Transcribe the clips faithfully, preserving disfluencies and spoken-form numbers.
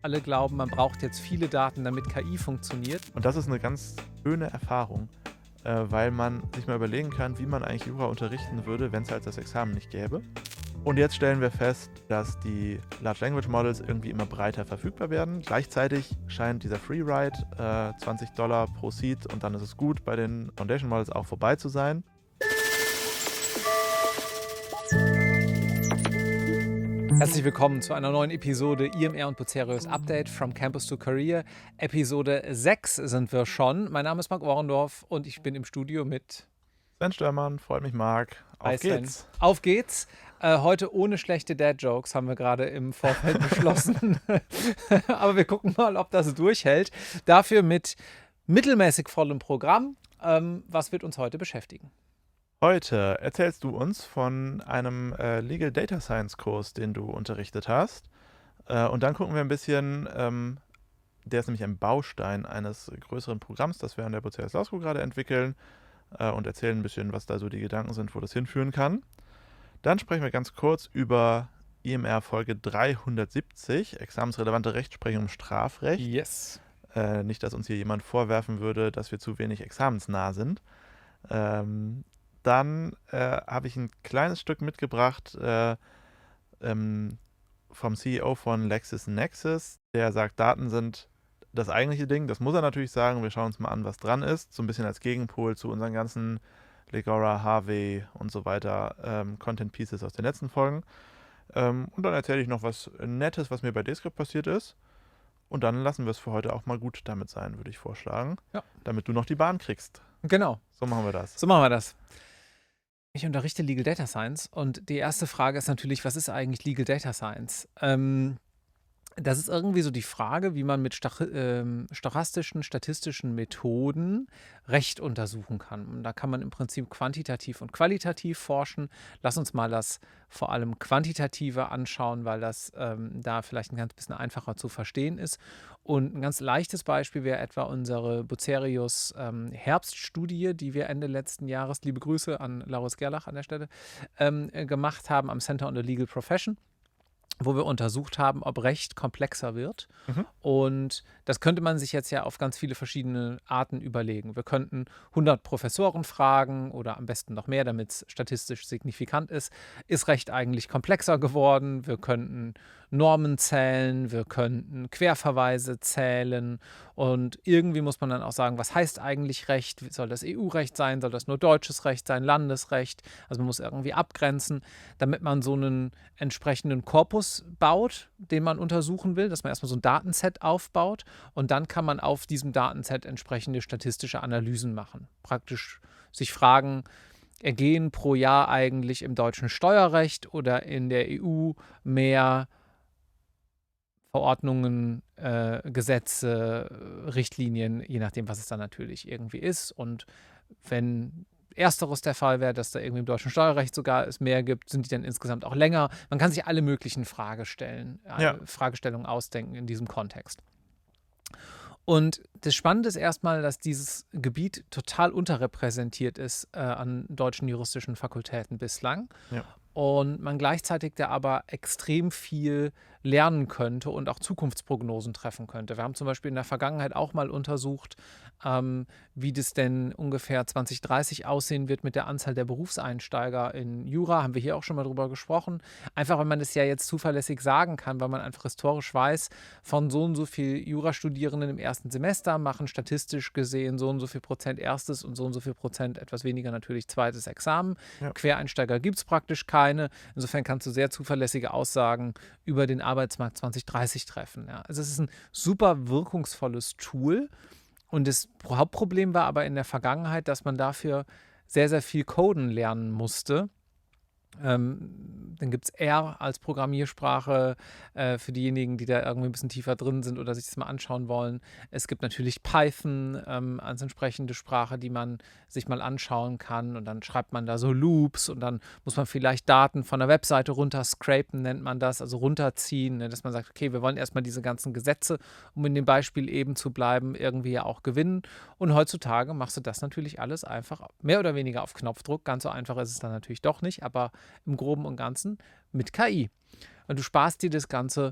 Alle glauben, man braucht jetzt viele Daten, damit K I funktioniert. Und das ist eine ganz schöne Erfahrung, äh, weil man sich mal überlegen kann, wie man eigentlich Jura unterrichten würde, wenn es halt das Examen nicht gäbe. Und jetzt stellen wir fest, dass die Large Language Models irgendwie immer breiter verfügbar werden. Gleichzeitig scheint dieser Freeride, äh, zwanzig Dollar pro Seat und dann ist es gut, bei den Foundation Models auch vorbei zu sein. Herzlich willkommen zu einer neuen Episode I M R und Bucerius Update from Campus to Career. Episode sechs sind wir schon. Mein Name ist Marc Ohrendorf und ich bin im Studio mit Sven Störmann, freut mich, Marc. Auf Hi, Sven. geht's. Auf geht's. Äh, heute ohne schlechte Dad-Jokes, haben wir gerade im Vorfeld beschlossen. Aber wir gucken mal, ob das durchhält. Dafür mit mittelmäßig vollem Programm. Ähm, was wird uns heute beschäftigen? Heute erzählst du uns von einem äh, Legal Data Science Kurs, den du unterrichtet hast. Äh, und dann gucken wir ein bisschen, ähm, der ist nämlich ein Baustein eines größeren Programms, das wir an der Bucerius Law School gerade entwickeln, äh, und erzählen ein bisschen, was da so die Gedanken sind, wo das hinführen kann. Dann sprechen wir ganz kurz über I M R Folge dreihundertsiebzig, examensrelevante Rechtsprechung im Strafrecht. Yes. Äh, nicht, dass uns hier jemand vorwerfen würde, dass wir zu wenig examensnah sind. Ähm, Dann äh, habe ich ein kleines Stück mitgebracht äh, ähm, vom C E O von LexisNexis, der sagt, Daten sind das eigentliche Ding. Das muss er natürlich sagen. Wir schauen uns mal an, was dran ist. So ein bisschen als Gegenpol zu unseren ganzen Legora, Harvey und so weiter ähm, Content Pieces aus den letzten Folgen. Ähm, und dann erzähle ich noch was Nettes, was mir bei Descript passiert ist. Und dann lassen wir es für heute auch mal gut damit sein, würde ich vorschlagen. Ja. Damit du noch die Bahn kriegst. Genau. So machen wir das. So machen wir das. Ich unterrichte Legal Data Science und die erste Frage ist natürlich, was ist eigentlich Legal Data Science? Ähm, das ist irgendwie so die Frage, wie man mit stach ähm, stochastischen, statistischen Methoden Recht untersuchen kann. Und da kann man im Prinzip quantitativ und qualitativ forschen. Lass uns mal das vor allem Quantitative anschauen, weil das ähm, da vielleicht ein ganz bisschen einfacher zu verstehen ist. Und ein ganz leichtes Beispiel wäre etwa unsere Bucerius ähm, Herbststudie, die wir Ende letzten Jahres, liebe Grüße an Laurus Gerlach an der Stelle, ähm, gemacht haben am Center on the Legal Profession, wo wir untersucht haben, ob Recht komplexer wird. Mhm. Und das könnte man sich jetzt ja auf ganz viele verschiedene Arten überlegen. Wir könnten hundert Professoren fragen oder am besten noch mehr, damit es statistisch signifikant ist. Ist Recht eigentlich komplexer geworden? Wir könnten Normen zählen, wir könnten Querverweise zählen und irgendwie muss man dann auch sagen, was heißt eigentlich Recht? Soll das E U-Recht sein? Soll das nur deutsches Recht sein? Landesrecht? Also man muss irgendwie abgrenzen, damit man so einen entsprechenden Korpus baut, den man untersuchen will, dass man erstmal so ein Datenset aufbaut und dann kann man auf diesem Datenset entsprechende statistische Analysen machen. Praktisch sich fragen, ergehen pro Jahr eigentlich im deutschen Steuerrecht oder in der E U mehr Verordnungen, äh, Gesetze, Richtlinien, je nachdem, was es dann natürlich irgendwie ist. Und wenn ersteres der Fall wäre, dass da irgendwie im deutschen Steuerrecht sogar es mehr gibt, sind die dann insgesamt auch länger. Man kann sich alle möglichen Fragestellen, Ja. Fragestellungen ausdenken in diesem Kontext. Und das Spannende ist erstmal, dass dieses Gebiet total unterrepräsentiert ist äh, an deutschen juristischen Fakultäten bislang. Ja. Und man gleichzeitig da aber extrem viel lernen könnte und auch Zukunftsprognosen treffen könnte. Wir haben zum Beispiel in der Vergangenheit auch mal untersucht, ähm, wie das denn ungefähr zwanzig dreißig aussehen wird mit der Anzahl der Berufseinsteiger in Jura. Haben wir hier auch schon mal drüber gesprochen. Einfach, weil man das ja jetzt zuverlässig sagen kann, weil man einfach historisch weiß, von so und so viel Jurastudierenden im ersten Semester machen statistisch gesehen so und so viel Prozent erstes und so und so viel Prozent, etwas weniger natürlich zweites Examen. Ja. Quereinsteiger gibt es praktisch keine. Insofern kannst du sehr zuverlässige Aussagen über den Arbeitsmarkt zwanzig dreißig treffen. Ja. Also es ist ein super wirkungsvolles Tool und das Hauptproblem war aber in der Vergangenheit, dass man dafür sehr, sehr viel Coden lernen musste. Ähm, dann gibt es R als Programmiersprache äh, für diejenigen, die da irgendwie ein bisschen tiefer drin sind oder sich das mal anschauen wollen. Es gibt natürlich Python ähm, als entsprechende Sprache, die man sich mal anschauen kann und dann schreibt man da so Loops und dann muss man vielleicht Daten von der Webseite runterscrapen, nennt man das, also runterziehen, ne, dass man sagt, okay, wir wollen erstmal diese ganzen Gesetze, um in dem Beispiel eben zu bleiben, irgendwie ja auch gewinnen. Und heutzutage machst du das natürlich alles einfach mehr oder weniger auf Knopfdruck. Ganz so einfach ist es dann natürlich doch nicht, aber im Groben und Ganzen mit K I. Und du sparst dir das Ganze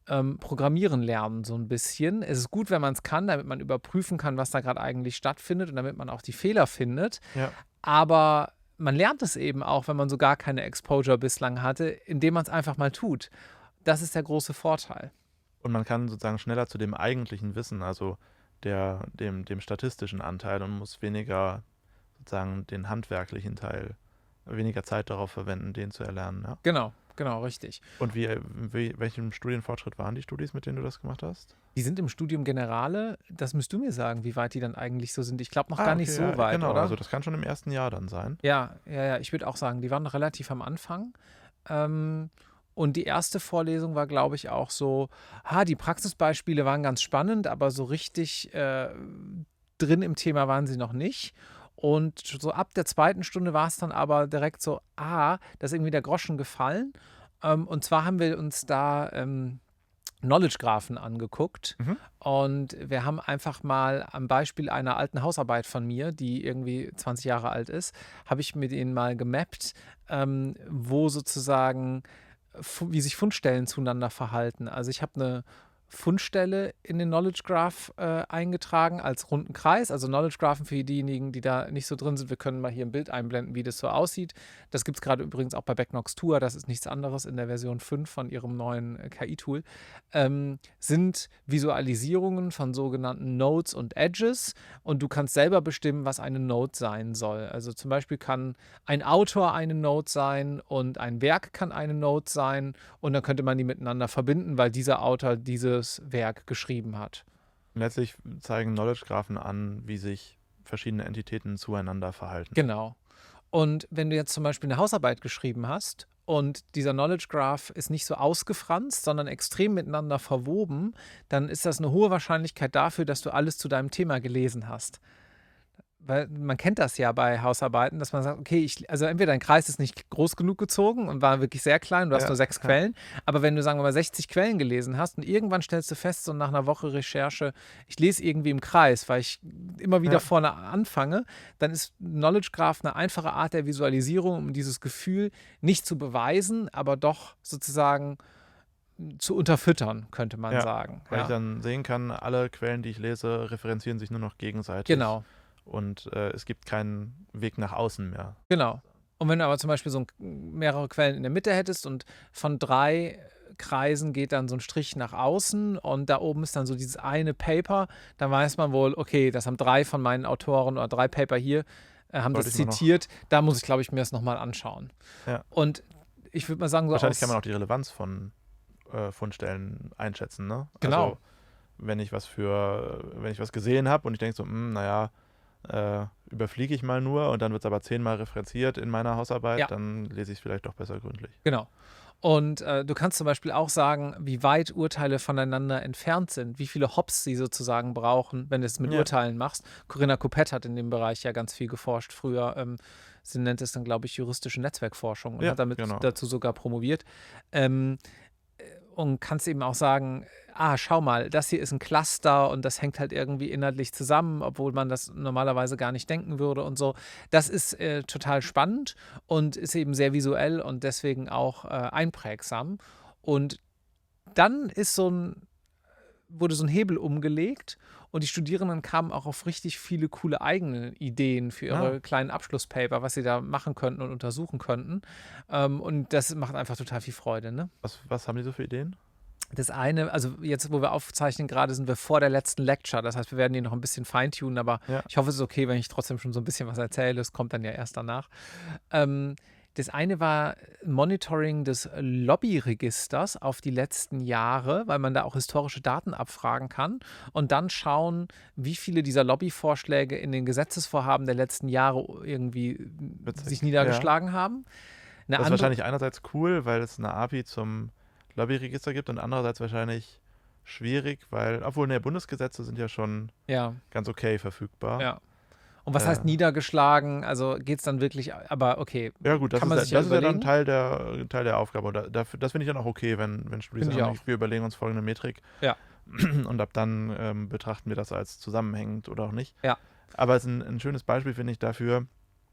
ähm, Programmieren lernen, so ein bisschen. Es ist gut, wenn man es kann, damit man überprüfen kann, was da gerade eigentlich stattfindet und damit man auch die Fehler findet. Ja. Aber man lernt es eben auch, wenn man so gar keine Exposure bislang hatte, indem man es einfach mal tut. Das ist der große Vorteil. Und man kann sozusagen schneller zu dem eigentlichen Wissen, also der, dem, dem statistischen Anteil, und muss weniger sozusagen den handwerklichen Teil, weniger Zeit darauf verwenden, den zu erlernen. Ja? Genau, genau, richtig. Und wie, wie, welchem Studienfortschritt waren die Studis, mit denen du das gemacht hast? Die sind im Studium Generale, das müsst du mir sagen, wie weit die dann eigentlich so sind. Ich glaube noch Ah, gar okay, nicht so ja, weit, genau, oder? also das kann schon im ersten Jahr dann sein. Ja, ja, ja, ich würde auch sagen, die waren noch relativ am Anfang. Ähm, und die erste Vorlesung war, glaube ich, auch so, ah, die Praxisbeispiele waren ganz spannend, aber so richtig äh, drin im Thema waren sie noch nicht. Und so ab der zweiten Stunde war es dann aber direkt so, ah, da ist irgendwie der Groschen gefallen. Ähm, und zwar haben wir uns da ähm, Knowledge-Graphen angeguckt. Mhm. Und wir haben einfach mal am Beispiel einer alten Hausarbeit von mir, die irgendwie zwanzig Jahre alt ist, habe ich mit ihnen mal gemappt, ähm, wo sozusagen, fu- wie sich Fundstellen zueinander verhalten. Also ich habe eine Fundstelle in den Knowledge Graph äh, eingetragen als runden Kreis. Also Knowledge Graphen für diejenigen, die da nicht so drin sind. Wir können mal hier ein Bild einblenden, wie das so aussieht. Das gibt es gerade übrigens auch bei Backnox Tour. Das ist nichts anderes in der Version fünf von ihrem neuen äh, K I-Tool. Ähm, sind Visualisierungen von sogenannten Nodes und Edges. Und du kannst selber bestimmen, was eine Node sein soll. Also zum Beispiel kann ein Autor eine Node sein und ein Werk kann eine Node sein. Und dann könnte man die miteinander verbinden, weil dieser Autor dieses Werk geschrieben hat. Letztlich zeigen Knowledge-Graphen an, wie sich verschiedene Entitäten zueinander verhalten. Genau. Und wenn du jetzt zum Beispiel eine Hausarbeit geschrieben hast und dieser Knowledge Graph ist nicht so ausgefranst, sondern extrem miteinander verwoben, dann ist das eine hohe Wahrscheinlichkeit dafür, dass du alles zu deinem Thema gelesen hast. Weil man kennt das ja bei Hausarbeiten, dass man sagt, okay, ich, also entweder dein Kreis ist nicht groß genug gezogen und war wirklich sehr klein, du hast Ja, nur sechs ja. Quellen, aber wenn du, sagen wir mal, sechzig Quellen gelesen hast und irgendwann stellst du fest, so nach einer Woche Recherche, ich lese irgendwie im Kreis, weil ich immer wieder Ja. vorne anfange, dann ist Knowledge Graph eine einfache Art der Visualisierung, um dieses Gefühl nicht zu beweisen, aber doch sozusagen zu unterfüttern, könnte man Ja, sagen. Weil Ja. ich dann sehen kann, alle Quellen, die ich lese, referenzieren sich nur noch gegenseitig. Genau. Und äh, es gibt keinen Weg nach außen mehr. Genau. Und wenn du aber zum Beispiel so ein, mehrere Quellen in der Mitte hättest und von drei Kreisen geht dann so ein Strich nach außen und da oben ist dann so dieses eine Paper, dann weiß man wohl, okay, das haben drei von meinen Autoren oder drei Paper hier, äh, haben Sollte das ich mal noch- zitiert. Da muss ich, glaube ich, mir das nochmal anschauen. Ja. Und ich würde mal sagen, so Wahrscheinlich aus, kann man auch die Relevanz von äh, Fundstellen einschätzen, ne? Genau. Also, wenn ich was für, wenn ich was gesehen habe und ich denke so, hm, naja, äh, überfliege ich mal nur und dann wird es aber zehnmal referenziert in meiner Hausarbeit, Ja. dann lese ich es vielleicht doch besser gründlich. Genau. Und äh, du kannst zum Beispiel auch sagen, wie weit Urteile voneinander entfernt sind, wie viele Hops sie sozusagen brauchen, wenn du es mit Ja. Urteilen machst. Corinna Coupet hat in dem Bereich ja ganz viel geforscht früher. Ähm, sie nennt es dann, glaube ich, juristische Netzwerkforschung und Ja, hat damit genau. dazu sogar promoviert. Ähm, äh, und kannst eben auch sagen, ah, schau mal, das hier ist ein Cluster und das hängt halt irgendwie inhaltlich zusammen, obwohl man das normalerweise gar nicht denken würde und so. Das ist äh, total spannend und ist eben sehr visuell und deswegen auch äh, einprägsam. Und dann ist so ein, wurde so ein Hebel umgelegt und die Studierenden kamen auch auf richtig viele coole eigene Ideen für ihre Ah. kleinen Abschlusspaper, was sie da machen könnten und untersuchen könnten. Ähm, und das macht einfach total viel Freude, ne? Was, was haben die so für Ideen? Das eine, also jetzt, wo wir aufzeichnen, gerade sind wir vor der letzten Lecture. Das heißt, wir werden die noch ein bisschen feintunen, aber Ja. ich hoffe, es ist okay, wenn ich trotzdem schon so ein bisschen was erzähle. Es kommt dann ja erst danach. Ähm, das eine war Monitoring des Lobbyregisters auf die letzten Jahre, weil man da auch historische Daten abfragen kann und dann schauen, wie viele dieser Lobbyvorschläge in den Gesetzesvorhaben der letzten Jahre irgendwie Witzig. sich niedergeschlagen haben. Eine Das ist andere- wahrscheinlich einerseits cool, weil es eine A P I zum Lobbyregister gibt und andererseits wahrscheinlich schwierig, weil, obwohl, ne, Bundesgesetze sind ja schon ja. ganz okay verfügbar. Ja. Und was Äh. heißt niedergeschlagen? Also geht es dann wirklich, aber okay. Ja gut, das, Kann ist, man ja, sich ja das ist ja dann überlegen. Teil der, Teil der Aufgabe. Und da, dafür, das finde ich dann auch okay, wenn, wenn Studis Finde ich sagen, auch. wir überlegen uns folgende Metrik. Ja. Und ab dann ähm, betrachten wir das als zusammenhängend oder auch nicht. Ja. Aber es ist ein, ein schönes Beispiel, finde ich, dafür,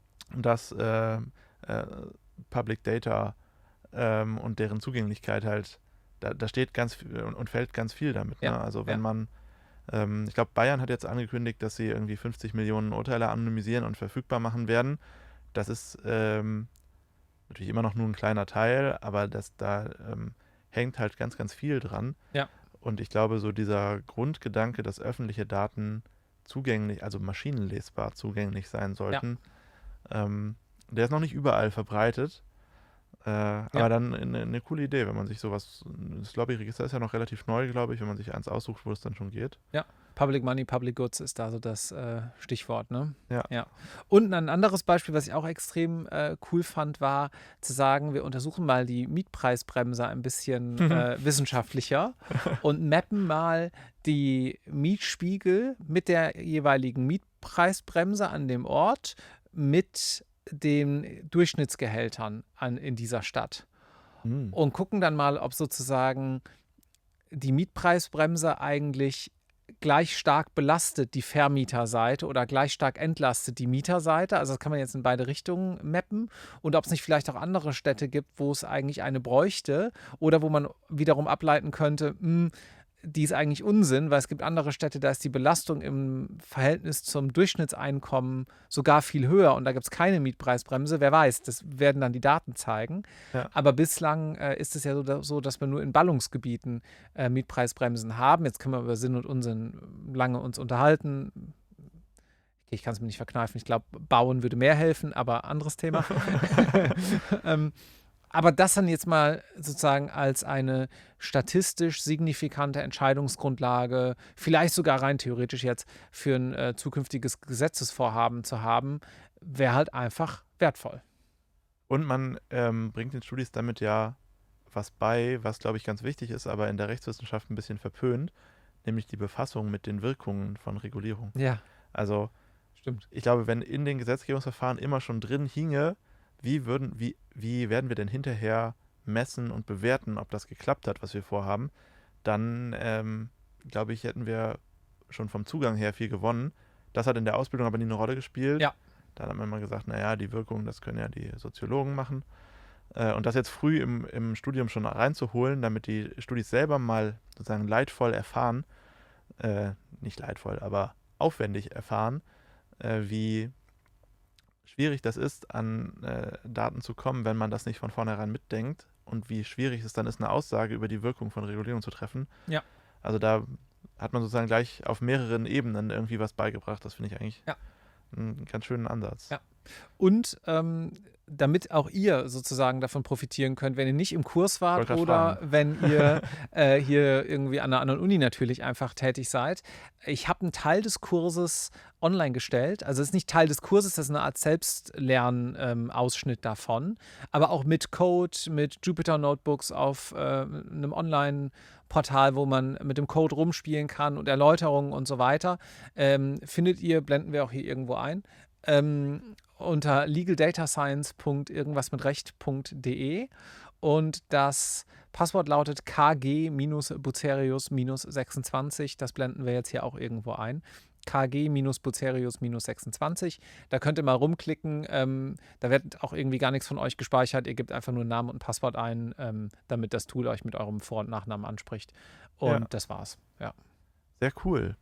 dass äh, äh, Public Data ähm, und deren Zugänglichkeit halt da, da steht ganz viel und, und fällt ganz viel damit. Ja, Ne? Also wenn ja. man, ähm, ich glaube, Bayern hat jetzt angekündigt, dass sie irgendwie fünfzig Millionen Urteile anonymisieren und verfügbar machen werden. Das ist ähm, natürlich immer noch nur ein kleiner Teil, aber das, da ähm, hängt halt ganz, ganz viel dran. Ja. Und ich glaube, so dieser Grundgedanke, dass öffentliche Daten zugänglich, also maschinenlesbar zugänglich sein sollten, ähm, der ist noch nicht überall verbreitet. Äh, aber dann eine, eine coole Idee, wenn man sich sowas, das Lobbyregister ist ja noch relativ neu, glaube ich, wenn man sich eins aussucht, wo es dann schon geht. Ja, Public Money, Public Goods ist da so das äh, Stichwort, ne? Ja. Ja. Und ein anderes Beispiel, was ich auch extrem äh, cool fand, war zu sagen, wir untersuchen mal die Mietpreisbremse ein bisschen äh, wissenschaftlicher und mappen mal die Mietspiegel mit der jeweiligen Mietpreisbremse an dem Ort mit den Durchschnittsgehältern an, in dieser Stadt. Hm. Und gucken dann mal, ob sozusagen die Mietpreisbremse eigentlich gleich stark belastet die Vermieterseite oder gleich stark entlastet die Mieterseite. Also das kann man jetzt in beide Richtungen mappen. Und ob es nicht vielleicht auch andere Städte gibt, wo es eigentlich eine bräuchte oder wo man wiederum ableiten könnte, mh, die ist eigentlich Unsinn, weil es gibt andere Städte, da ist die Belastung im Verhältnis zum Durchschnittseinkommen sogar viel höher und da gibt es keine Mietpreisbremse. Wer weiß, das werden dann die Daten zeigen. Ja. Aber bislang äh, ist es ja so, so, dass wir nur in Ballungsgebieten äh, Mietpreisbremsen haben. Jetzt können wir über Sinn und Unsinn lange uns unterhalten. Okay, ich kann es mir nicht verkneifen. Ich glaube, bauen würde mehr helfen, aber anderes Thema. ähm, Aber das dann jetzt mal sozusagen als eine statistisch signifikante Entscheidungsgrundlage, vielleicht sogar rein theoretisch jetzt für ein äh, zukünftiges Gesetzesvorhaben zu haben, wäre halt einfach wertvoll. Und man ähm, bringt den Studis damit ja was bei, was, glaube ich, ganz wichtig ist, aber in der Rechtswissenschaft ein bisschen verpönt, nämlich die Befassung mit den Wirkungen von Regulierung. Ja, Also stimmt. ich glaube, wenn in den Gesetzgebungsverfahren immer schon drin hinge, wie würden, wie, wie werden wir denn hinterher messen und bewerten, ob das geklappt hat, was wir vorhaben, dann ähm, glaube ich, hätten wir schon vom Zugang her viel gewonnen. Das hat in der Ausbildung aber nie eine Rolle gespielt. Ja. Da hat man immer gesagt, naja, die Wirkung, das können ja die Soziologen machen. Äh, und das jetzt früh im, im Studium schon reinzuholen, damit die Studis selber mal sozusagen leidvoll erfahren, äh, nicht leidvoll, aber aufwendig erfahren, äh, wie schwierig das ist, an äh, Daten zu kommen, wenn man das nicht von vornherein mitdenkt und wie schwierig es dann ist, eine Aussage über die Wirkung von Regulierung zu treffen. Ja. Also da hat man sozusagen gleich auf mehreren Ebenen irgendwie was beigebracht. Das finde ich eigentlich Ja. einen ganz schönen Ansatz. Ja. Und ähm, damit auch ihr sozusagen davon profitieren könnt, wenn ihr nicht im Kurs wart Wollte grad oder fragen. wenn ihr äh, hier irgendwie an einer anderen Uni natürlich einfach tätig seid. Ich habe einen Teil des Kurses online gestellt. Also es ist nicht Teil des Kurses, das ist eine Art Selbstlern-Ausschnitt ähm, davon. Aber auch mit Code, mit Jupyter Notebooks auf äh, einem Online-Portal, wo man mit dem Code rumspielen kann und Erläuterungen und so weiter. Ähm, findet ihr, blenden wir auch hier irgendwo ein. Ähm, unter legaldatascience. irgendwas mit recht.de und das Passwort lautet K G-Bucerius sechsundzwanzig. Das blenden wir jetzt hier auch irgendwo ein. K G-Bucerius sechsundzwanzig. Da könnt ihr mal rumklicken. Ähm, da wird auch irgendwie gar nichts von euch gespeichert. Ihr gebt einfach nur Namen und Passwort ein, ähm, damit das Tool euch mit eurem Vor- und Nachnamen anspricht. Und Ja. das war's. Ja. Sehr cool.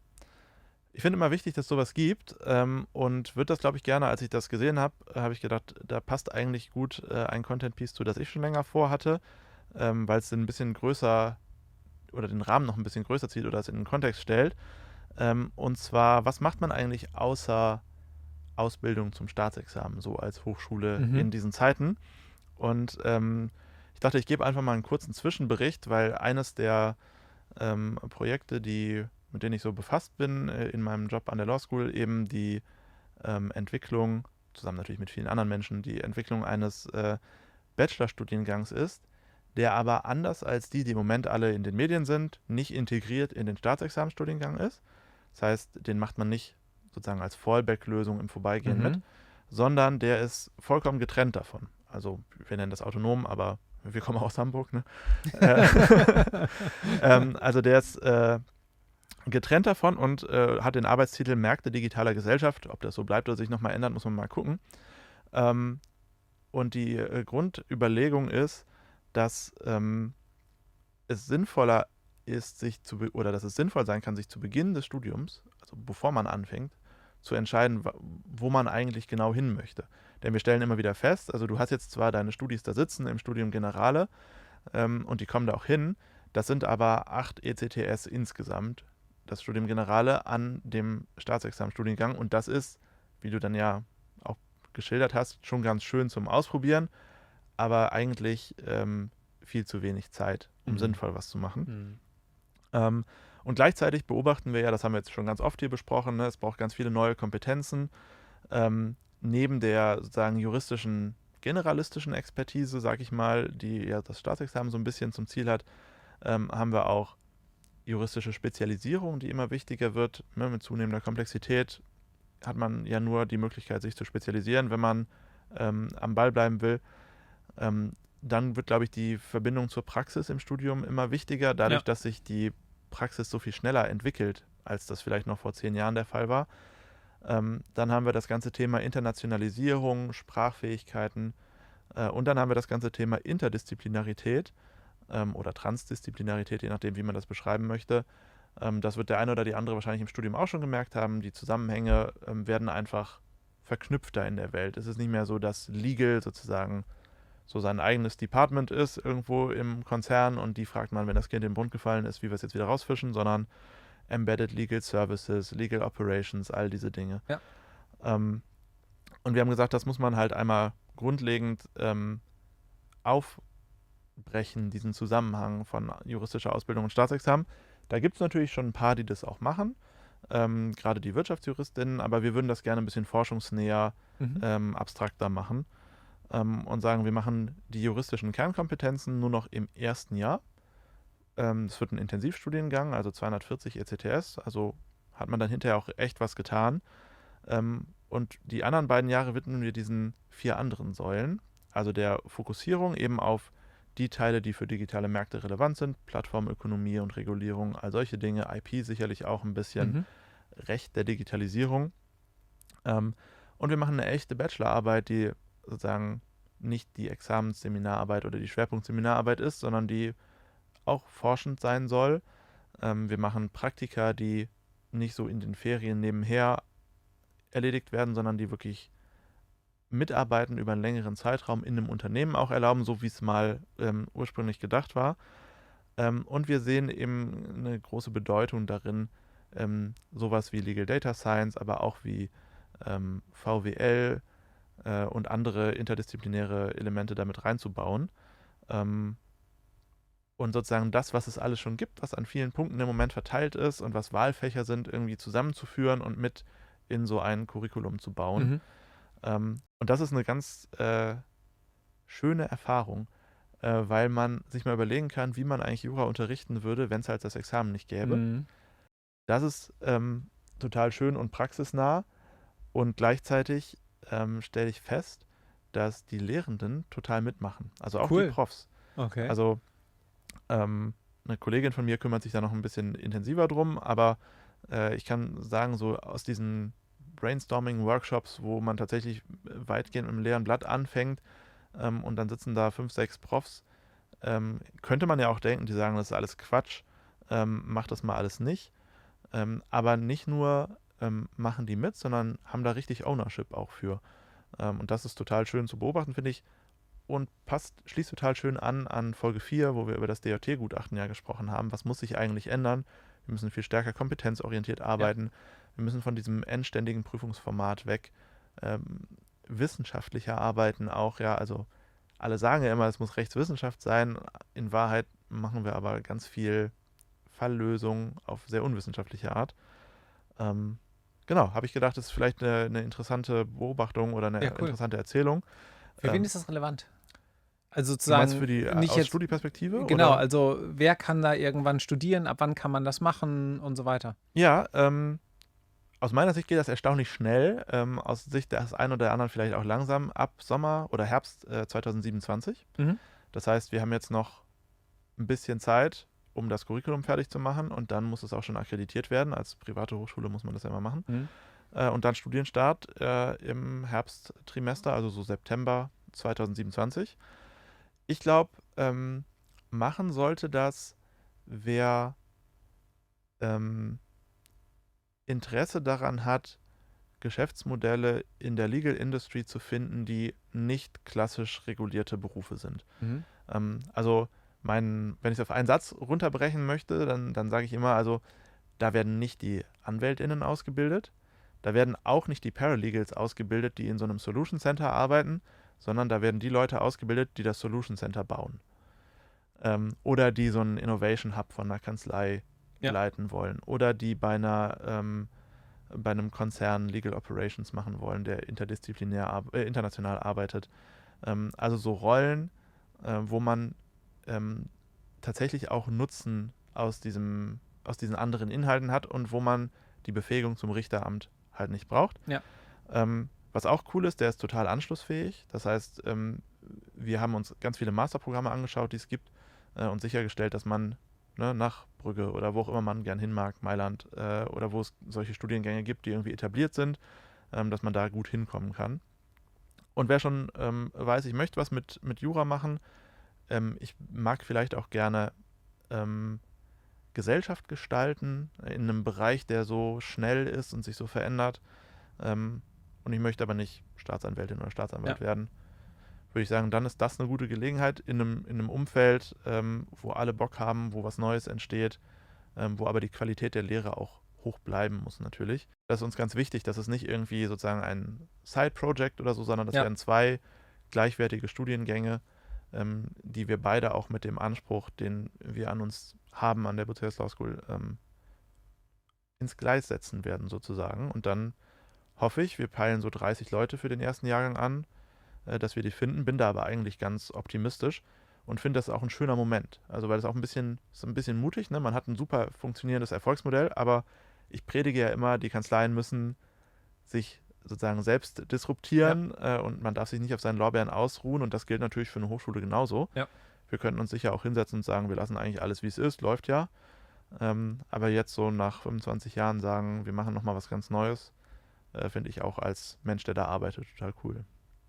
Ich finde immer wichtig, dass es sowas gibt ähm, und würde das, glaube ich, gerne, als ich das gesehen habe, äh, habe ich gedacht, da passt eigentlich gut äh, ein Content-Piece zu, das ich schon länger vorhatte, ähm, weil es ein bisschen größer oder den Rahmen noch ein bisschen größer zieht oder es in den Kontext stellt. Ähm, und zwar, was macht man eigentlich außer Ausbildung zum Staatsexamen, so als Hochschule Mhm. in diesen Zeiten? Und ähm, ich dachte, ich gebe einfach mal einen kurzen Zwischenbericht, weil eines der ähm, Projekte, die mit denen ich so befasst bin äh, in meinem Job an der Law School, eben die ähm, Entwicklung, zusammen natürlich mit vielen anderen Menschen, die Entwicklung eines äh, Bachelorstudiengangs ist, der aber anders als die, die im Moment alle in den Medien sind, nicht integriert in den Staatsexamenstudiengang ist. Das heißt, den macht man nicht sozusagen als Fallback-Lösung im Vorbeigehen Mhm. mit, sondern der ist vollkommen getrennt davon. Also wir nennen das autonom, aber wir kommen aus Hamburg, ne? ähm, also der ist äh, getrennt davon und äh, hat den Arbeitstitel Märkte digitaler Gesellschaft. Ob das so bleibt oder sich nochmal ändert, muss man mal gucken. Ähm, und die äh, Grundüberlegung ist, dass ähm, es sinnvoller ist, sich zu be- oder dass es sinnvoll sein kann, sich zu Beginn des Studiums, also bevor man anfängt, zu entscheiden, wa- wo man eigentlich genau hin möchte. Denn wir stellen immer wieder fest, also du hast jetzt zwar deine Studis da sitzen im Studium Generale, ähm, und die kommen da auch hin, das sind aber acht E C T S insgesamt, das Studium Generale an dem Staatsexamenstudiengang, und das ist, wie du dann ja auch geschildert hast, schon ganz schön zum Ausprobieren, aber eigentlich ähm, viel zu wenig Zeit, um Mhm. sinnvoll was zu machen. Mhm. Ähm, und gleichzeitig beobachten wir ja, das haben wir jetzt schon ganz oft hier besprochen, ne, es braucht ganz viele neue Kompetenzen. Ähm, neben der sozusagen juristischen, generalistischen Expertise, sag ich mal, die ja das Staatsexamen so ein bisschen zum Ziel hat, ähm, haben wir auch juristische Spezialisierung, die immer wichtiger wird. Ne, mit zunehmender Komplexität hat man ja nur die Möglichkeit, sich zu spezialisieren, wenn man ähm, am Ball bleiben will. Ähm, dann wird, glaube ich, die Verbindung zur Praxis im Studium immer wichtiger, dadurch, Ja. dass sich die Praxis so viel schneller entwickelt, als das vielleicht noch vor zehn Jahren der Fall war. Ähm, dann haben wir das ganze Thema Internationalisierung, Sprachfähigkeiten, äh, und dann haben wir das ganze Thema Interdisziplinarität ähm, oder Transdisziplinarität, je nachdem, wie man das beschreiben möchte. Ähm, das wird der eine oder die andere wahrscheinlich im Studium auch schon gemerkt haben. Die Zusammenhänge ähm, werden einfach verknüpfter in der Welt. Es ist nicht mehr so, dass Legal sozusagen so sein eigenes Department ist irgendwo im Konzern und die fragt man, wenn das Kind in den Bund gefallen ist, wie wir es jetzt wieder rausfischen, sondern Embedded Legal Services, Legal Operations, all diese Dinge. Ja. Ähm, und wir haben gesagt, das muss man halt einmal grundlegend ähm, aufbrechen, diesen Zusammenhang von juristischer Ausbildung und Staatsexamen. Da gibt es natürlich schon ein paar, die das auch machen, ähm, gerade die Wirtschaftsjuristinnen, aber wir würden das gerne ein bisschen forschungsnäher, Mhm. ähm, abstrakter machen ähm, und sagen, wir machen die juristischen Kernkompetenzen nur noch im ersten Jahr. Ähm, das wird ein Intensivstudiengang, also zweihundertvierzig E C T S, also hat man dann hinterher auch echt was getan. Ähm, und die anderen beiden Jahre widmen wir diesen vier anderen Säulen, also der Fokussierung eben auf die Teile, die für digitale Märkte relevant sind, Plattformökonomie und Regulierung, all solche Dinge, I P sicherlich auch ein bisschen, Mhm. Recht der Digitalisierung. Ähm, und wir machen eine echte Bachelorarbeit, die sozusagen nicht die Examensseminararbeit oder die Schwerpunktseminararbeit ist, sondern die auch forschend sein soll. Ähm, wir machen Praktika, die nicht so in den Ferien nebenher erledigt werden, sondern die wirklich Mitarbeiten über einen längeren Zeitraum in einem Unternehmen auch erlauben, so wie es mal ähm, ursprünglich gedacht war. Ähm, und wir sehen eben eine große Bedeutung darin, ähm, sowas wie Legal Data Science, aber auch wie ähm, V W L äh, und andere interdisziplinäre Elemente damit reinzubauen. Ähm, und sozusagen das, was es alles schon gibt, was an vielen Punkten im Moment verteilt ist und was Wahlfächer sind, irgendwie zusammenzuführen und mit in so ein Curriculum zu bauen. Mhm. Ähm, und das ist eine ganz äh, schöne Erfahrung, äh, weil man sich mal überlegen kann, wie man eigentlich Jura unterrichten würde, wenn es halt das Examen nicht gäbe. Mhm. Das ist ähm, total schön und praxisnah und gleichzeitig ähm, stelle ich fest, dass die Lehrenden total mitmachen, also auch die Cool. Profs. Okay. Also ähm, eine Kollegin von mir kümmert sich da noch ein bisschen intensiver drum, aber äh, ich kann sagen, so aus diesen Brainstorming-Workshops, wo man tatsächlich weitgehend mit einem leeren Blatt anfängt ähm, und dann sitzen da fünf, sechs Profs, ähm, könnte man ja auch denken, die sagen, das ist alles Quatsch, ähm, macht das mal alles nicht. Ähm, aber nicht nur ähm, machen die mit, sondern haben da richtig Ownership auch für. Ähm, und das ist total schön zu beobachten, finde ich. Und passt, schließt total schön an an Folge vier, wo wir über das D J T-Gutachten ja gesprochen haben. Was muss sich eigentlich ändern? Wir müssen viel stärker kompetenzorientiert Ja. arbeiten. Wir müssen von diesem endständigen Prüfungsformat weg. Ähm, wissenschaftlicher arbeiten auch, ja. Also alle sagen ja immer, es muss Rechtswissenschaft sein. In Wahrheit machen wir aber ganz viel Falllösung auf sehr unwissenschaftliche Art. Ähm, genau, habe ich gedacht, das ist vielleicht eine, eine interessante Beobachtung oder eine Ja, cool. interessante Erzählung. Für wen Ähm, ist das relevant? Also du meinst für sozusagen die nicht aus jetzt, Studieperspektive genau, oder? also wer kann da irgendwann studieren, ab wann kann man das machen und so weiter. Ja, ähm, aus meiner Sicht geht das erstaunlich schnell. Ähm, aus Sicht des einen oder anderen vielleicht auch langsam ab Sommer oder Herbst äh, zwanzig siebenundzwanzig. Mhm. Das heißt, wir haben jetzt noch ein bisschen Zeit, um das Curriculum fertig zu machen und dann muss es auch schon akkreditiert werden. Als private Hochschule muss man das ja immer machen. Mhm. Äh, und dann Studienstart äh, im Herbsttrimester, also so September zwanzig siebenundzwanzig. Ich glaube, ähm, machen sollte das wer ähm, Interesse daran hat, Geschäftsmodelle in der Legal Industry zu finden, die nicht klassisch regulierte Berufe sind. Mhm. Ähm, also mein, wenn ich es auf einen Satz runterbrechen möchte, dann, dann sage ich immer, also da werden nicht die AnwältInnen ausgebildet, da werden auch nicht die Paralegals ausgebildet, die in so einem Solution Center arbeiten, sondern da werden die Leute ausgebildet, die das Solution Center bauen. Ähm, oder die so einen Innovation Hub von einer Kanzlei Ja. leiten wollen. Oder die bei einer ähm, bei einem Konzern Legal Operations machen wollen, der interdisziplinär, ar- äh, international arbeitet. Ähm, also so Rollen, äh, wo man ähm, tatsächlich auch Nutzen aus diesem, aus diesen anderen Inhalten hat und wo man die Befähigung zum Richteramt halt nicht braucht. Ja. Ähm, was auch cool ist, der ist total anschlussfähig. Das heißt, ähm, wir haben uns ganz viele Masterprogramme angeschaut, die es gibt, äh, und sichergestellt, dass man ne, nach Brügge oder wo auch immer man gern hin mag, Mailand, äh, oder wo es solche Studiengänge gibt, die irgendwie etabliert sind, ähm, dass man da gut hinkommen kann. Und wer schon ähm, weiß, ich möchte was mit, mit Jura machen, ähm, ich mag vielleicht auch gerne ähm, Gesellschaft gestalten in einem Bereich, der so schnell ist und sich so verändert. Ähm, und ich möchte aber nicht Staatsanwältin oder Staatsanwalt Ja. werden. Würde ich sagen, dann ist das eine gute Gelegenheit in einem, in einem Umfeld, ähm, wo alle Bock haben, wo was Neues entsteht, ähm, wo aber die Qualität der Lehre auch hoch bleiben muss natürlich. Das ist uns ganz wichtig, dass es nicht irgendwie sozusagen ein Side-Project oder so, sondern das Ja. werden zwei gleichwertige Studiengänge, ähm, die wir beide auch mit dem Anspruch, den wir an uns haben an der Bucerius Law School, ähm, ins Gleis setzen werden sozusagen. Und dann hoffe ich, wir peilen so dreißig Leute für den ersten Jahrgang an, äh, dass wir die finden, bin da aber eigentlich ganz optimistisch und finde das auch ein schöner Moment. Also weil das auch ein bisschen, ist ein bisschen mutig, ne? Man hat ein super funktionierendes Erfolgsmodell, aber ich predige ja immer, die Kanzleien müssen sich sozusagen selbst disruptieren, äh, und man darf sich nicht auf seinen Lorbeeren ausruhen und das gilt natürlich für eine Hochschule genauso. Ja. Wir könnten uns sicher auch hinsetzen und sagen, wir lassen eigentlich alles, wie es ist, läuft ja. Ähm, aber jetzt so nach fünfundzwanzig Jahren sagen, wir machen nochmal was ganz Neues, äh, finde ich auch als Mensch, der da arbeitet, total cool.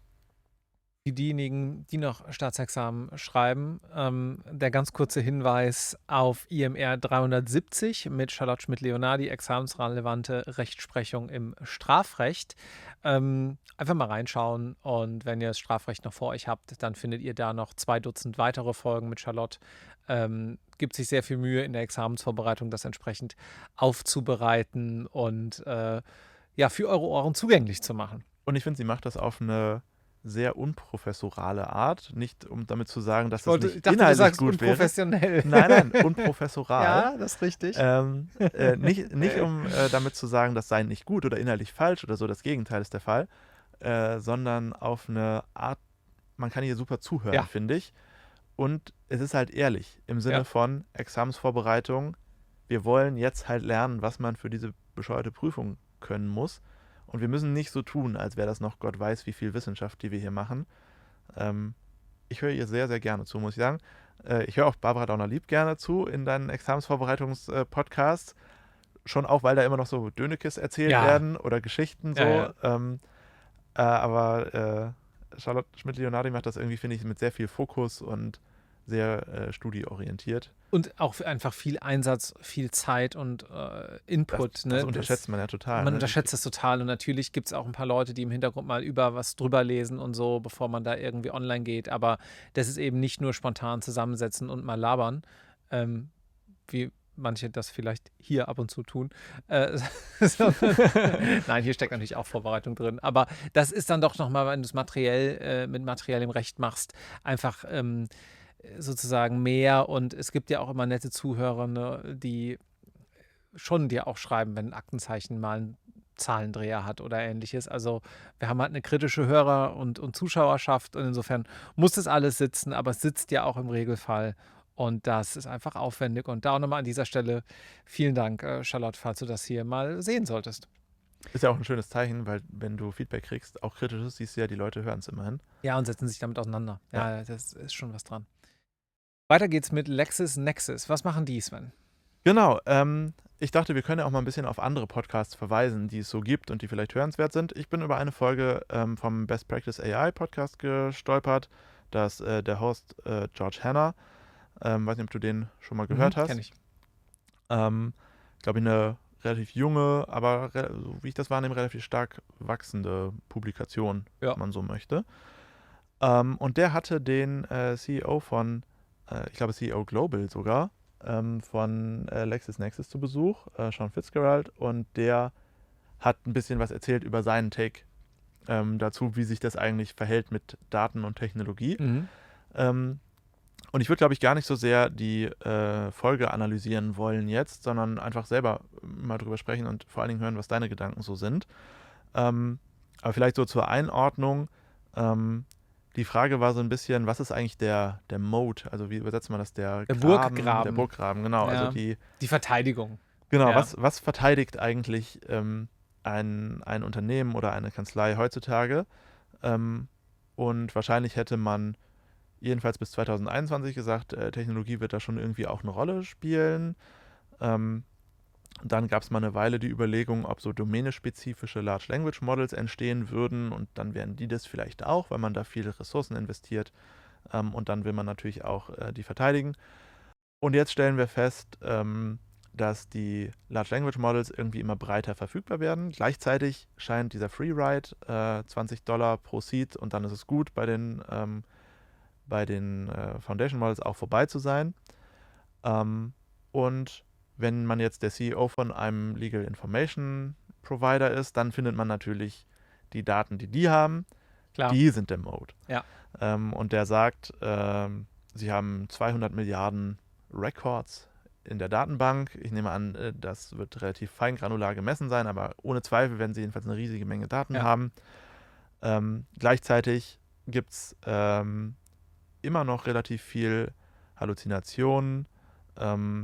Für diejenigen, die noch Staatsexamen schreiben, ähm, der ganz kurze Hinweis auf I M R dreihundertsiebzig mit Charlotte Schmidt-Leonardi, examensrelevante Rechtsprechung im Strafrecht. Ähm, einfach mal reinschauen und wenn ihr das Strafrecht noch vor euch habt, dann findet ihr da noch zwei Dutzend weitere Folgen mit Charlotte. Ähm, gibt sich sehr viel Mühe in der Examensvorbereitung, das entsprechend aufzubereiten und äh, ja, für eure Ohren zugänglich zu machen. Und ich finde, sie macht das auf eine sehr unprofessorale Art. Nicht, um damit zu sagen, dass Ich, wollte, es nicht ich dachte, inhaltlich du sagst gut wäre. unprofessionell. Nein, nein, unprofessoral. Ja, das ist richtig. Ähm, äh, nicht, nicht um äh, damit zu sagen, das sei nicht gut oder inhaltlich falsch oder so, das Gegenteil ist der Fall, äh, sondern auf eine Art, man kann hier super zuhören, Ja. finde ich. Und es ist halt ehrlich, im Sinne Ja. von Examensvorbereitung. Wir wollen jetzt halt lernen, was man für diese bescheuerte Prüfung können muss. Und wir müssen nicht so tun, als wäre das noch Gott weiß, wie viel Wissenschaft, die wir hier machen. Ähm, ich höre ihr sehr, sehr gerne zu, muss ich sagen. Äh, ich höre auch Barbara Dauner-Lieb gerne zu in deinen Examensvorbereitungs-Podcasts. Schon auch, weil da immer noch so Dönekes erzählt Ja. werden oder Geschichten so. Ja, ja. Ähm, äh, aber äh, Charlotte Schmidt-Leonardi macht das irgendwie, finde ich, mit sehr viel Fokus und sehr äh, studieorientiert. Und auch für einfach viel Einsatz, viel Zeit und äh, Input. Das, ne? das unterschätzt man ja total. Man ne? unterschätzt das total und natürlich gibt es auch ein paar Leute, die im Hintergrund mal über was drüber lesen und so, bevor man da irgendwie online geht. Aber das ist eben nicht nur spontan zusammensetzen und mal labern, ähm, wie manche das vielleicht hier ab und zu tun. Äh, sondern, nein, hier steckt natürlich auch Vorbereitung drin. Aber das ist dann doch nochmal, wenn du es materiell äh, mit materiellem Recht machst, einfach ähm, sozusagen mehr. Und es gibt ja auch immer nette Zuhörer, ne, die schon dir auch schreiben, wenn ein Aktenzeichen mal einen Zahlendreher hat oder ähnliches. Also wir haben halt eine kritische Hörer- und, und Zuschauerschaft und insofern muss das alles sitzen, aber es sitzt ja auch im Regelfall und das ist einfach aufwendig. Und da auch nochmal an dieser Stelle vielen Dank, äh, Charlotte, falls du das hier mal sehen solltest. Ist ja auch ein schönes Zeichen, weil wenn du Feedback kriegst, auch kritisches, siehst du ja, die Leute hören es immerhin. Ja, und setzen sich damit auseinander. Ja, ja, das ist schon was dran. Weiter geht's mit LexisNexis. Was machen die, Sven? Genau, ähm, ich dachte, wir können ja auch mal ein bisschen auf andere Podcasts verweisen, die es so gibt und die vielleicht hörenswert sind. Ich bin über eine Folge ähm, vom Best Practice A I Podcast gestolpert, dass äh, der Host äh, George Hanna Ähm, weiß nicht, ob du den schon mal gehört Mhm, hast. kenn ich. Ähm, glaube ich, eine relativ junge, aber re so wie ich das wahrnehme, relativ stark wachsende Publikation, Ja. wenn man so möchte. Ähm, und der hatte den äh, C E O von, äh, ich glaube C E O Global sogar, ähm, von äh, LexisNexis zu Besuch, äh, Sean Fitzgerald, und der hat ein bisschen was erzählt über seinen Take ähm, dazu, wie sich das eigentlich verhält mit Daten und Technologie. Mhm. Ähm, und ich würde, glaube ich, gar nicht so sehr die äh, Folge analysieren wollen jetzt, sondern einfach selber mal drüber sprechen und vor allen Dingen hören, was deine Gedanken so sind. Ähm, aber vielleicht so zur Einordnung. Ähm, die Frage war so ein bisschen, was ist eigentlich der, der Moat? Also wie übersetzt man das? Der Der Graben, der Burggraben. Burggraben, genau. Also Ja. die, Die Verteidigung. genau, Ja. was, was verteidigt eigentlich ähm, ein, ein Unternehmen oder eine Kanzlei heutzutage? Ähm, und wahrscheinlich hätte man jedenfalls bis zwanzig einundzwanzig gesagt, äh, Technologie wird da schon irgendwie auch eine Rolle spielen. Ähm, dann gab es mal eine Weile die Überlegung, ob so domänespezifische Large Language Models entstehen würden, und dann wären die das vielleicht auch, weil man da viele Ressourcen investiert, ähm, und dann will man natürlich auch äh, die verteidigen. Und jetzt stellen wir fest, ähm, dass die Large Language Models irgendwie immer breiter verfügbar werden. Gleichzeitig scheint dieser Freeride, äh, zwanzig Dollar pro Seed und dann ist es gut, bei den ähm, bei den äh, Foundation Models auch vorbei zu sein. Ähm, und wenn man jetzt der C E O von einem Legal Information Provider ist, dann findet man natürlich die Daten, die die haben, Klar. die sind der Mode. Ja. Ähm, und der sagt, ähm, sie haben zweihundert Milliarden Records in der Datenbank. Ich nehme an, äh, das wird relativ feingranular gemessen sein, aber ohne Zweifel werden sie jedenfalls eine riesige Menge Daten Ja. haben. Ähm, gleichzeitig gibt es ähm, immer noch relativ viel Halluzinationen. Ähm,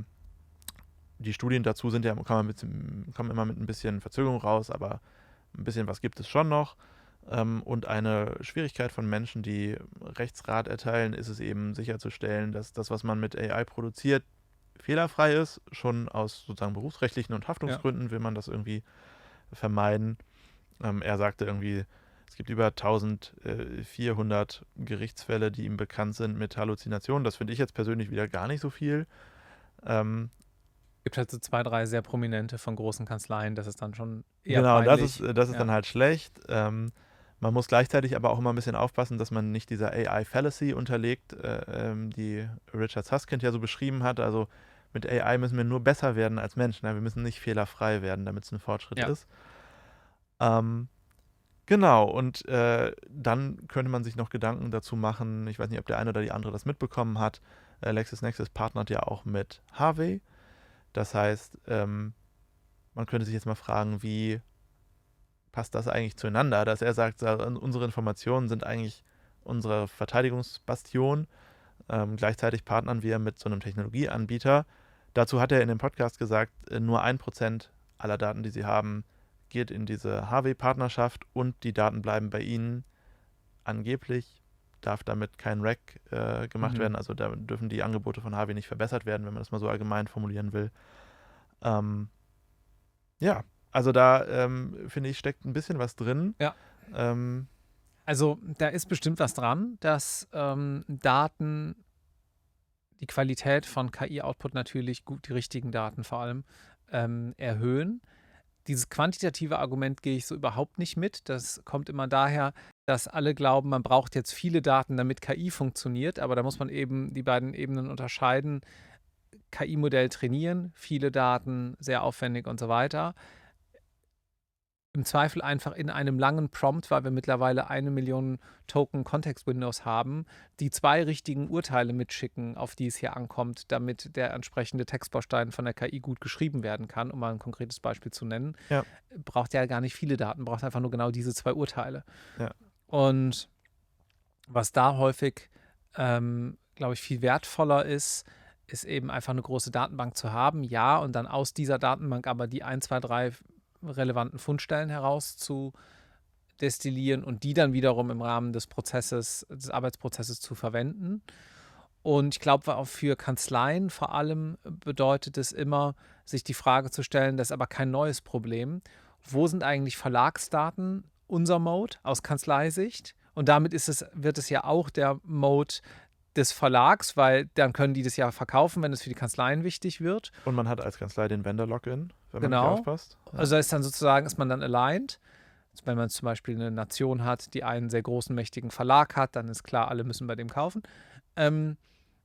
die Studien dazu sind ja, kann man mit, kommen immer mit ein bisschen Verzögerung raus, aber ein bisschen was gibt es schon noch. Ähm, und eine Schwierigkeit von Menschen, die Rechtsrat erteilen, ist es eben sicherzustellen, dass das, was man mit A I produziert, fehlerfrei ist. Schon aus sozusagen berufsrechtlichen und Haftungsgründen will man das irgendwie vermeiden. Ähm, er sagte irgendwie, es gibt über eintausendvierhundert Gerichtsfälle, die ihm bekannt sind mit Halluzinationen. Das finde ich jetzt persönlich wieder gar nicht so viel. Ähm, Gibt halt so zwei, drei sehr prominente von großen Kanzleien, das ist dann schon eher genau, das peinlich. ist, das ist Ja. dann halt schlecht. Ähm, man muss gleichzeitig aber auch immer ein bisschen aufpassen, dass man nicht dieser A I-Fallacy unterlegt, äh, ähm, die Richard Susskind ja so beschrieben hat. Also mit A I müssen wir nur besser werden als Menschen. Ja? Wir müssen nicht fehlerfrei werden, damit es ein Fortschritt Ja. ist. Ähm, Genau, und äh, dann könnte man sich noch Gedanken dazu machen, ich weiß nicht, ob der eine oder die andere das mitbekommen hat, äh, LexisNexis partnert ja auch mit Harvey. Das heißt, ähm, man könnte sich jetzt mal fragen, wie passt das eigentlich zueinander, dass er sagt, unsere Informationen sind eigentlich unsere Verteidigungsbastion. Ähm, gleichzeitig partnern wir mit so einem Technologieanbieter. Dazu hat er in dem Podcast gesagt, äh, nur ein Prozent aller Daten, die sie haben, geht in diese Harvey-Partnerschaft und die Daten bleiben bei ihnen. Angeblich darf damit kein Rack äh, gemacht Mhm. werden, also da dürfen die Angebote von Harvey nicht verbessert werden, wenn man das mal so allgemein formulieren will. Ähm, ja, also da ähm, finde ich, steckt ein bisschen was drin. Ja. Ähm, Also da ist bestimmt was dran, dass ähm, Daten, die Qualität von K I-Output natürlich, gut, die richtigen Daten vor allem, ähm, erhöhen. Dieses quantitative Argument gehe ich so überhaupt nicht mit. Das kommt immer daher, dass alle glauben, man braucht jetzt viele Daten, damit K I funktioniert. Aber da muss man eben die beiden Ebenen unterscheiden. K I-Modell trainieren, viele Daten, sehr aufwendig und so weiter. Im Zweifel einfach in einem langen Prompt, weil wir mittlerweile eine Million Token Context Windows haben, die zwei richtigen Urteile mitschicken, auf die es hier ankommt, damit der entsprechende Textbaustein von der K I gut geschrieben werden kann, um mal ein konkretes Beispiel zu nennen. Ja. Braucht ja gar nicht viele Daten, braucht einfach nur genau diese zwei Urteile. Ja. Und was da häufig, ähm, glaube ich, viel wertvoller ist, ist eben einfach eine große Datenbank zu haben, ja, und dann aus dieser Datenbank aber die ein, zwei, drei relevanten Fundstellen heraus zu destillieren und die dann wiederum im Rahmen des Prozesses, des Arbeitsprozesses zu verwenden. Und ich glaube, auch für Kanzleien vor allem bedeutet es immer, sich die Frage zu stellen, das ist aber kein neues Problem. Wo sind eigentlich Verlagsdaten unser Mode aus Kanzleisicht? Und damit ist es, wird es ja auch der Mode des Verlags, weil dann können die das ja verkaufen, wenn es für die Kanzleien wichtig wird. Und man hat als Kanzlei den Vendor-Login, wenn man nicht Genau. aufpasst. Ja. Also ist dann sozusagen, ist man dann aligned. Also wenn man zum Beispiel eine Nation hat, die einen sehr großen, mächtigen Verlag hat, dann ist klar, alle müssen bei dem kaufen. Ähm,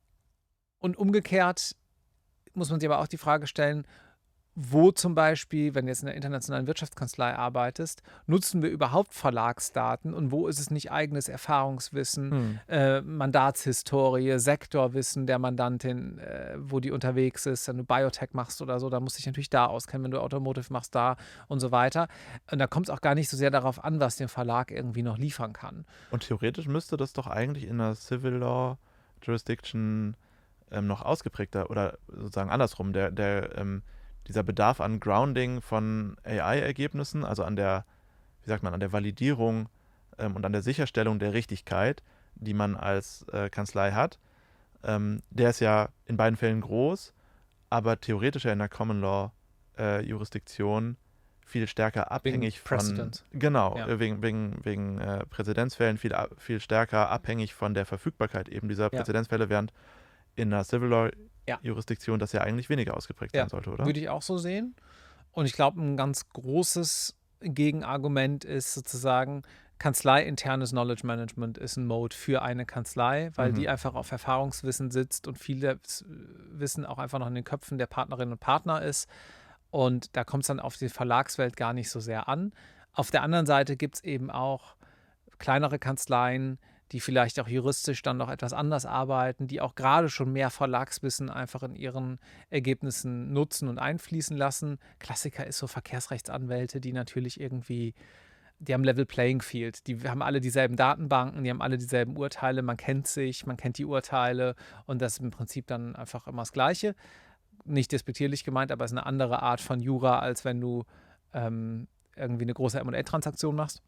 und umgekehrt muss man sich aber auch die Frage stellen, wo zum Beispiel, wenn du jetzt in der internationalen Wirtschaftskanzlei arbeitest, nutzen wir überhaupt Verlagsdaten und wo ist es nicht eigenes Erfahrungswissen, Hm. äh, Mandatshistorie, Sektorwissen der Mandantin, äh, wo die unterwegs ist, wenn du Biotech machst oder so, da musst du dich natürlich da auskennen, wenn du Automotive machst, da und so weiter. Und da kommt es auch gar nicht so sehr darauf an, was der Verlag irgendwie noch liefern kann. Und theoretisch müsste das doch eigentlich in der Civil Law Jurisdiction ähm, noch ausgeprägter oder sozusagen andersrum, der, der ähm, dieser Bedarf an Grounding von A I-Ergebnissen, also an der, wie sagt man, an der Validierung ähm, und an der Sicherstellung der Richtigkeit, die man als äh, Kanzlei hat, ähm, der ist ja in beiden Fällen groß, aber theoretisch ja in der Common Law äh, Jurisdiktion viel stärker abhängig Wegen von Precedent. genau Ja. äh, wegen wegen wegen äh, Präzedenzfällen viel a- viel stärker abhängig von der Verfügbarkeit eben dieser Ja. Präzedenzfälle, während in der Civil Law Ja. Jurisdiktion das ja eigentlich weniger ausgeprägt Ja, sein sollte, oder? würde ich auch so sehen. Und ich glaube, ein ganz großes Gegenargument ist sozusagen, kanzleiinternes Knowledge Management ist ein Mode für eine Kanzlei, weil Mhm. die einfach auf Erfahrungswissen sitzt und viel Wissen auch einfach noch in den Köpfen der Partnerinnen und Partner ist. Und da kommt es dann auf die Verlagswelt gar nicht so sehr an. Auf der anderen Seite gibt es eben auch kleinere Kanzleien, die vielleicht auch juristisch dann noch etwas anders arbeiten, die auch gerade schon mehr Verlagswissen einfach in ihren Ergebnissen nutzen und einfließen lassen. Klassiker ist so Verkehrsrechtsanwälte, die natürlich irgendwie, die haben Level Playing Field. Die haben alle dieselben Datenbanken, die haben alle dieselben Urteile, man kennt sich, man kennt die Urteile und das ist im Prinzip dann einfach immer das Gleiche. Nicht despektierlich gemeint, aber es ist eine andere Art von Jura, als wenn du ähm, irgendwie eine große M und A-Transaktion machst.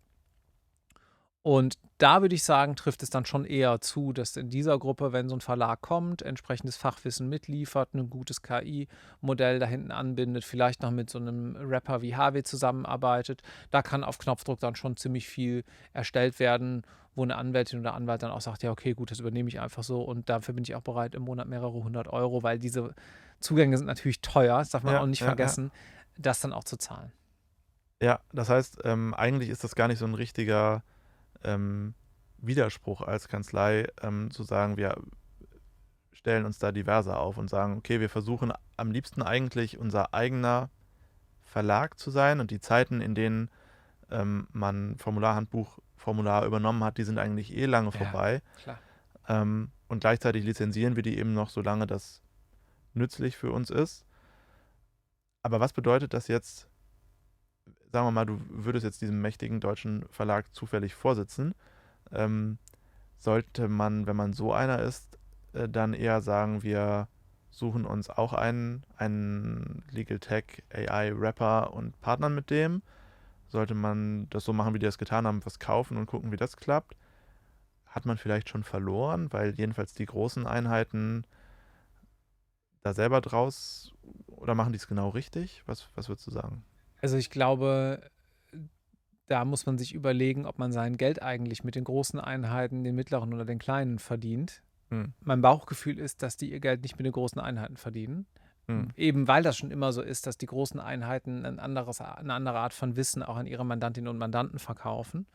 Und da würde ich sagen, trifft es dann schon eher zu, dass in dieser Gruppe, wenn so ein Verlag kommt, entsprechendes Fachwissen mitliefert, ein gutes K I-Modell da hinten anbindet, vielleicht noch mit so einem Rapper wie H W zusammenarbeitet, da kann auf Knopfdruck dann schon ziemlich viel erstellt werden, wo eine Anwältin oder Anwalt dann auch sagt, ja okay, gut, das übernehme ich einfach so und dafür bin ich auch bereit, im Monat mehrere hundert Euro, weil diese Zugänge sind natürlich teuer, das darf man Ja, auch nicht ja, ja. vergessen, das dann auch zu zahlen. Ja, das heißt, ähm, eigentlich ist das gar nicht so ein richtiger ähm, Widerspruch als Kanzlei, ähm, zu sagen, wir stellen uns da diverser auf und sagen, okay, wir versuchen am liebsten eigentlich unser eigener Verlag zu sein und die Zeiten, in denen ähm, man Formularhandbuch, Formular übernommen hat, die sind eigentlich eh lange Ja. vorbei. Klar. Ähm, und gleichzeitig lizenzieren wir die eben noch, solange das nützlich für uns ist. Aber was bedeutet das jetzt, sagen wir mal, du würdest jetzt diesem mächtigen deutschen Verlag zufällig vorsitzen, ähm, sollte man, wenn man so einer ist, äh, dann eher sagen, wir suchen uns auch einen, einen Legal Tech A I-Rapper und partnern mit dem? Sollte man das so machen, wie die das getan haben, was kaufen und gucken, wie das klappt? Hat man vielleicht schon verloren, weil jedenfalls die großen Einheiten da selber draus, oder machen die es genau richtig? Was, was würdest du sagen? Also ich glaube, da muss man sich überlegen, ob man sein Geld eigentlich mit den großen Einheiten, den mittleren oder den kleinen verdient. Hm. Mein Bauchgefühl ist, dass die ihr Geld nicht mit den großen Einheiten verdienen. Hm. Eben weil das schon immer so ist, dass die großen Einheiten ein anderes, eine andere Art von Wissen auch an ihre Mandantinnen und Mandanten verkaufen.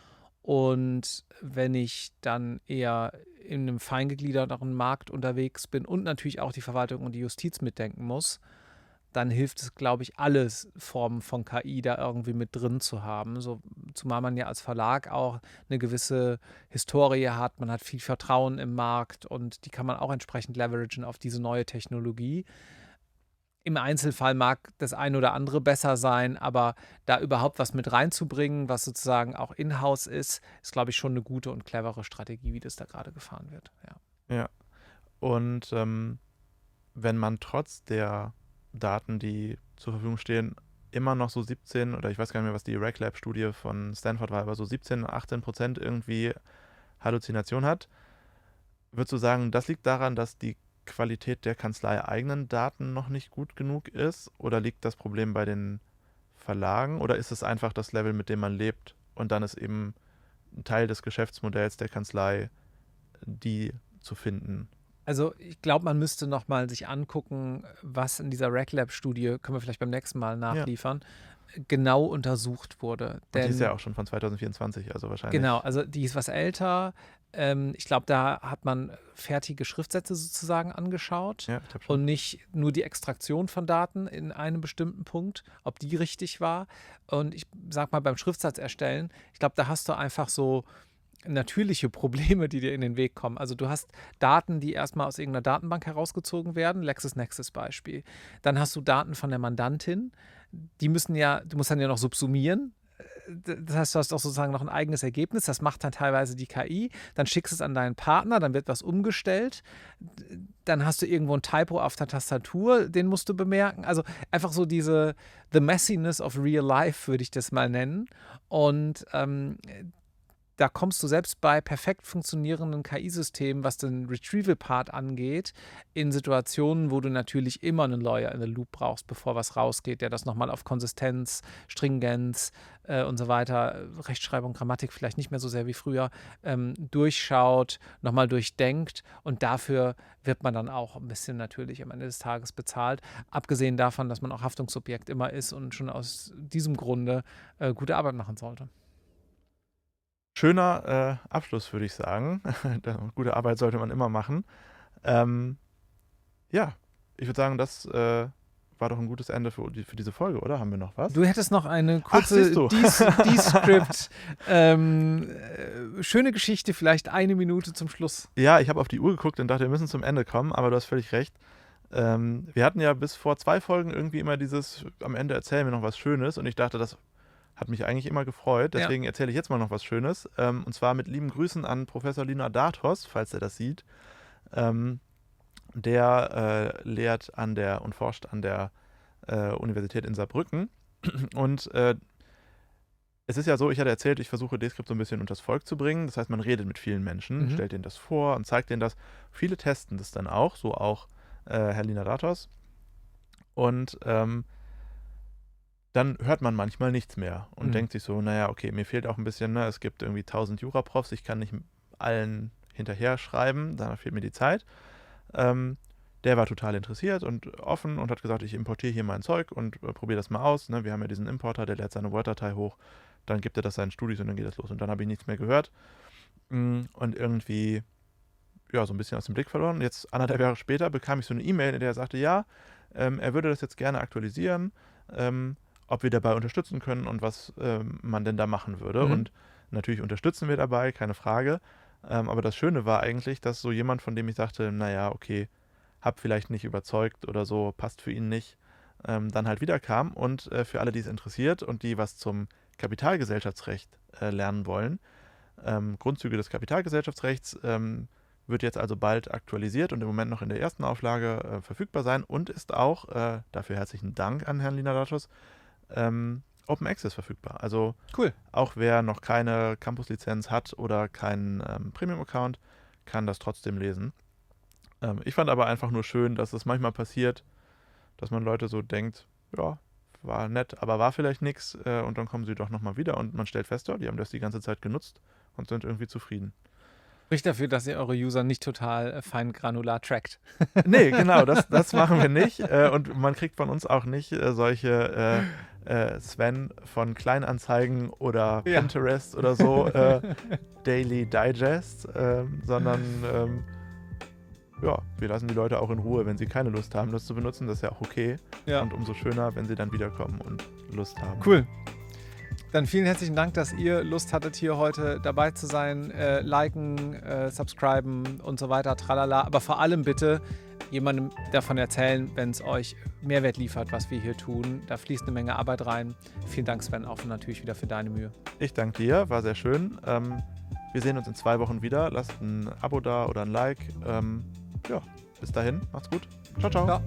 Und wenn ich dann eher in einem feingegliederten Markt unterwegs bin und natürlich auch die Verwaltung und die Justiz mitdenken muss, dann hilft es, glaube ich, alle Formen von K I da irgendwie mit drin zu haben. So, zumal man ja als Verlag auch eine gewisse Historie hat, man hat viel Vertrauen im Markt und die kann man auch entsprechend leveragen auf diese neue Technologie. Im Einzelfall mag das eine oder andere besser sein, aber da überhaupt was mit reinzubringen, was sozusagen auch in-house ist, ist, glaube ich, schon eine gute und clevere Strategie, wie das da gerade gefahren wird. Ja. Ja. Und ähm, wenn man trotz der Daten, die zur Verfügung stehen, immer noch so siebzehn, oder ich weiß gar nicht mehr, was die RegLab-Studie von Stanford war, aber so siebzehn, achtzehn Prozent irgendwie Halluzination hat, würdest du sagen, das liegt daran, dass die Qualität der kanzlei-eigenen Daten noch nicht gut genug ist? Oder liegt das Problem bei den Verlagen? Oder ist es einfach das Level, mit dem man lebt und dann ist eben ein Teil des Geschäftsmodells der Kanzlei, die zu finden? Also ich glaube, man müsste noch mal sich angucken, was in dieser RegLab-Studie, können wir vielleicht beim nächsten Mal nachliefern, ja. genau untersucht wurde. Und Denn, die ist ja auch schon von zwanzig vierundzwanzig, also wahrscheinlich. Genau, also die ist was älter. Ähm, ich glaube, da hat man fertige Schriftsätze sozusagen angeschaut ja, ich schon. und nicht nur die Extraktion von Daten in einem bestimmten Punkt, ob die richtig war. Und ich sag mal, beim Schriftsatz erstellen, ich glaube, da hast du einfach so natürliche Probleme, die dir in den Weg kommen. Also du hast Daten, die erstmal aus irgendeiner Datenbank herausgezogen werden, LexisNexis-Beispiel. Dann hast du Daten von der Mandantin, die müssen ja, du musst dann ja noch subsumieren. Das heißt, du hast auch sozusagen noch ein eigenes Ergebnis, das macht dann teilweise die K I, dann schickst du es an deinen Partner, dann wird was umgestellt, dann hast du irgendwo ein Typo auf der Tastatur, den musst du bemerken. Also einfach so diese The Messiness of Real Life, würde ich das mal nennen. Und ähm, da kommst du selbst bei perfekt funktionierenden K I-Systemen, was den Retrieval-Part angeht, in Situationen, wo du natürlich immer einen Lawyer in the Loop brauchst, bevor was rausgeht, der das nochmal auf Konsistenz, Stringenz äh, und so weiter, Rechtschreibung, Grammatik vielleicht nicht mehr so sehr wie früher, ähm, durchschaut, nochmal durchdenkt und dafür wird man dann auch ein bisschen natürlich am Ende des Tages bezahlt. Abgesehen davon, dass man auch Haftungssubjekt immer ist und schon aus diesem Grunde äh, gute Arbeit machen sollte. Schöner äh, Abschluss, würde ich sagen. Gute Arbeit sollte man immer machen. Ähm, ja, ich würde sagen, das äh, war doch ein gutes Ende für, die, für diese Folge, oder? Haben wir noch was? Du hättest noch eine kurze Descript. ähm, äh, schöne Geschichte, vielleicht eine Minute zum Schluss. Ja, ich habe auf die Uhr geguckt und dachte, wir müssen zum Ende kommen, aber du hast völlig recht. Ähm, wir hatten ja bis vor zwei Folgen irgendwie immer dieses, am Ende erzählen wir noch was Schönes und ich dachte, das hat mich eigentlich immer gefreut, deswegen ja. erzähle ich jetzt mal noch was Schönes. Ähm, und zwar mit lieben Grüßen an Professor Lina-Datos, falls er das sieht. Ähm, der äh, lehrt an der und forscht an der äh, Universität in Saarbrücken. Und äh, es ist ja so, ich hatte erzählt, ich versuche Descript so ein bisschen unters Volk zu bringen. Das heißt, man redet mit vielen Menschen, mhm. stellt denen das vor und zeigt denen das. Viele testen das dann auch, so auch äh, Herr Lina-Datos. Und ähm, dann hört man manchmal nichts mehr und mhm. denkt sich so, naja, okay, mir fehlt auch ein bisschen, ne, es gibt irgendwie tausend Jura-Profs, ich kann nicht allen hinterher schreiben, da fehlt mir die Zeit. Ähm, der war total interessiert und offen und hat gesagt, ich importiere hier mein Zeug und äh, probiere das mal aus. Ne? Wir haben ja diesen Importer, der lädt seine Word-Datei hoch, dann gibt er das seinen Studis und dann geht das los. Und dann habe ich nichts mehr gehört und irgendwie, ja, so ein bisschen aus dem Blick verloren. Jetzt, anderthalb Jahre später, bekam ich so eine E-Mail, in der er sagte, ja, ähm, er würde das jetzt gerne aktualisieren, ähm, ob wir dabei unterstützen können und was ähm, man denn da machen würde. Mhm. Und natürlich unterstützen wir dabei, keine Frage. Ähm, aber das Schöne war eigentlich, dass so jemand, von dem ich dachte, naja, okay, hab vielleicht nicht überzeugt oder so, passt für ihn nicht, ähm, dann halt wieder kam. Und äh, für alle, die es interessiert und die was zum Kapitalgesellschaftsrecht äh, lernen wollen, ähm, Grundzüge des Kapitalgesellschaftsrechts ähm, wird jetzt also bald aktualisiert und im Moment noch in der ersten Auflage äh, verfügbar sein und ist auch, äh, dafür herzlichen Dank an Herrn Lina-Datos, Ähm, Open Access verfügbar. Also cool. Auch wer noch keine Campus-Lizenz hat oder keinen ähm, Premium-Account, kann das trotzdem lesen. Ähm, ich fand aber einfach nur schön, dass es manchmal passiert, dass man Leute so denkt, ja, war nett, aber war vielleicht nichts äh, und dann kommen sie doch nochmal wieder und man stellt fest, ja, die haben das die ganze Zeit genutzt und sind irgendwie zufrieden. Spricht dafür, dass ihr eure User nicht total äh, fein granular trackt. Nee, genau, das, das machen wir nicht. Äh, und man kriegt von uns auch nicht äh, solche äh, äh, Sven von Kleinanzeigen oder ja. Pinterest oder so äh, Daily Digest, äh, sondern ähm, ja, wir lassen die Leute auch in Ruhe, wenn sie keine Lust haben, das zu benutzen. Das ist ja auch okay. Ja. Und umso schöner, wenn sie dann wiederkommen und Lust haben. Cool. Dann vielen herzlichen Dank, dass ihr Lust hattet, hier heute dabei zu sein. Äh, liken, äh, subscriben und so weiter, tralala. Aber vor allem bitte jemandem davon erzählen, wenn es euch Mehrwert liefert, was wir hier tun. Da fließt eine Menge Arbeit rein. Vielen Dank, Sven, auch natürlich wieder für deine Mühe. Ich danke dir, war sehr schön. Ähm, wir sehen uns in zwei Wochen wieder. Lasst ein Abo da oder ein Like. Ähm, ja, bis dahin, macht's gut. Ciao, ciao. Ja.